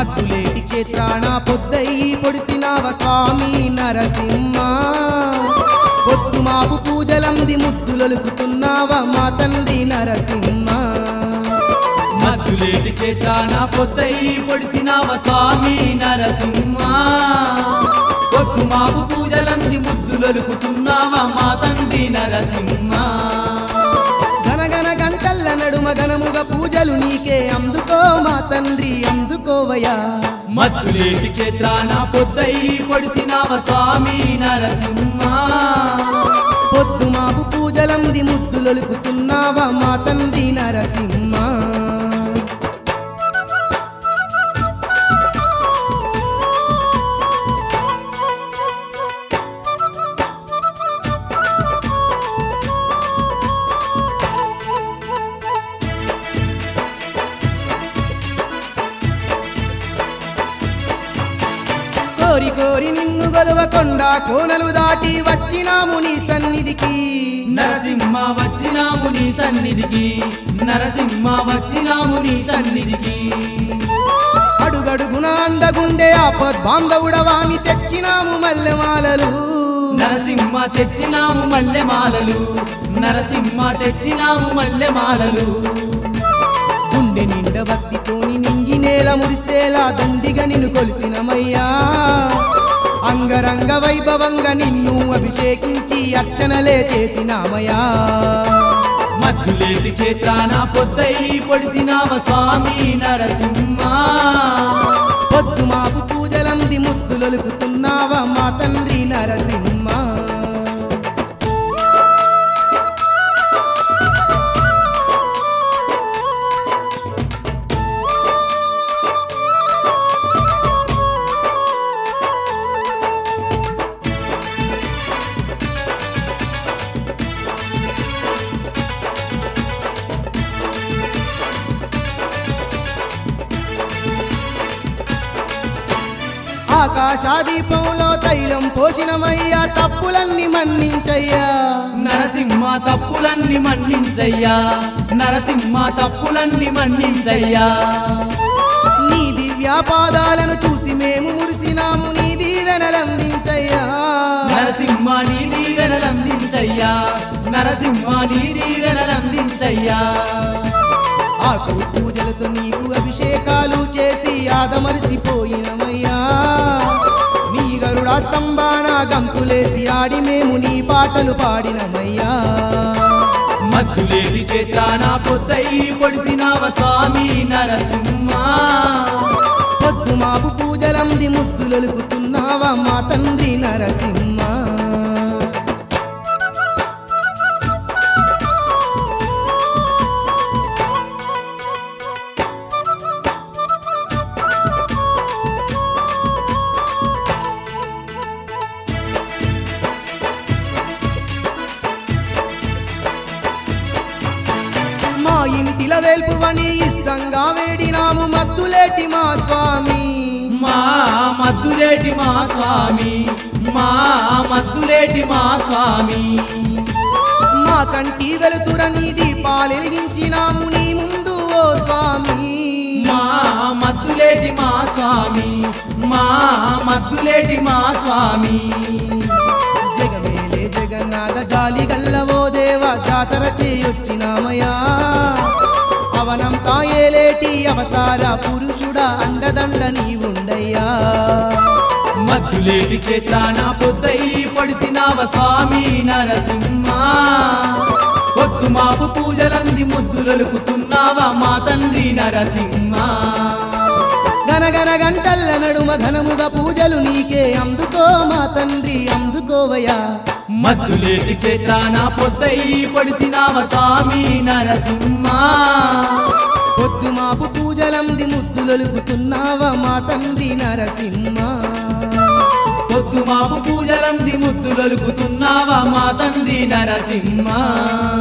మద్దులేటి క్షేత్రాన పొద్దయి పొడిసినావ స్వామి నరసింహ పొద్దుమాపు పూజలంది ముద్దులొలుకుతున్నావ మా తండ్రి నరసింహ మద్దులేటి క్షేత్రాన పొద్దయి పొడిసినావ స్వామి నరసింహ పొద్దుమాపు పూజలంది ముద్దులొలుకుతున్నావా మా తండ్రి నరసింహ గనగన గంటల్ల నడుమ గనముగ పూజలు నీకే అందుకో మా తండ్రి అందుకోవయా మద్దులేటి క్షేత్రాన పొద్దయి పొడిసినావ స్వామి నరసింహ పొద్దుమాపు పూజలంది ముద్దులొలుకుతున్నావ మా తండ్రి నరసింహ కోరి కోరి నిన్ను గొలవకొండ కోనలు దాటి వచ్చినాము నీ సన్నిధికి నరసింహ వచ్చినాము నీ సన్నిధికి నరసింహ వచ్చినాము నీ సన్నిధికి అడుగడుగున అండగుండే ఆపద్బాంధవుడవామి తెచ్చినాము మల్లెమాలలు నరసింహ తెచ్చినాము మల్లెమాలలు నరసింహ తెచ్చినాము మల్లెమాలలు గుండె నిండ భక్తితోని నింగి నేల మురిసేలా దండిగా నిన్ను కొలిసినమయ్యా అంగరంగ వైభవంగా నిన్ను అభిషేకించి అర్చనలే చేసినామయ్యా మద్దులేటి క్షేత్రాన పొద్దయి పొడిసినావ స్వామి నరసింహ పొద్దుమాపు పూజలంది ముద్దులొలుకుతున్నావా మా తండ్రి నరసింహ ఆకాశాదీపంలో తైలం పోషినమయ్యా తప్పులన్నీ మన్నించయ్యా నరసింహ తప్పులన్నీ మన్నించయ్యా నరసింహ తప్పులన్నీ మన్నించయ్యా నీ దివ్య పాదాలను చూసి మేము మురిసినాము నీ దీవెనలందించయ్యా నరసింహ నీ దీవెనలందించయ్యా నరసింహ నీ దీవెనలందించయ్యా ఆకు పూజలతో నీకు అభిషేకాలు చేసి ఆదమరిసిపోయినమయ్యా నీ గరుడా స్తంభాన గంతులేసి ఆడి మేము నీ పాటలు పాడినమయ్యా మద్దులేటి క్షేత్రాన పొద్దయి పొడిసినావ స్వామి నరసింహ పొద్దుమాపు పూజలంది ముద్దులొలుకుతున్నావా మా తండ్రి నరసింహ మా ఇంటిల వేల్పువని ఇష్టంగా వేడినాము మద్దులేటి మా స్వామి మా మద్దులేటి మా స్వామి మా మద్దులేటి మా స్వామి మా కంటి వెలుతురని దీపాలెలిగించినాము నీ ముందు ఓ స్వామి మా మద్దులేటి మా స్వామి మా మద్దులేటి మా స్వామి జగమేలే జగన్నాథ జాలి గల్లవో దేవ జాతర చేయొచ్చినామయా అవనంతా ఏలేటి అవతార పురుషుడా అండదండ నీవుండయ్యా మద్దులేటి క్షేత్రాన పొద్దయి పొడిసినావ స్వామి నరసింహ పొద్దుమాపు పూజలంది ముద్దులొలుకుతున్నావా మా తండ్రి నరసింహ గనగన గంటల్ల నడుమ ఘనముగా పూజలు నీకే అందుకో మా తండ్రి అందుకోవయా మద్దులేటి క్షేత్రాన పొద్దయి పొడిసినావ స్వామి నరసింహ పొద్దుమాపు పూజలంది ముద్దులొలుకుతున్నావా మా తండ్రి నరసింహ పొద్దుమాపు పూజలంది ముద్దులొలుకుతున్నావా మా తండ్రి నరసింహ